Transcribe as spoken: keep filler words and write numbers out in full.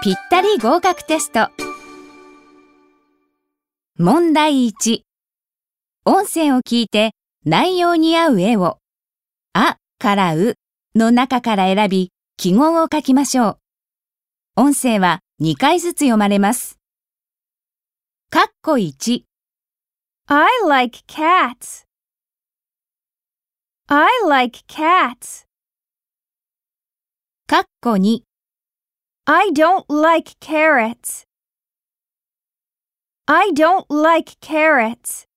ぴったり合格テスト。問題いち。音声を聞いて内容に合う絵をあからうの中から選び記号を書きましょう。音声はにかいずつ読まれます。かっこいち。 I like cats. I like cats. かっこに。 I don't like carrots. I don't like carrots.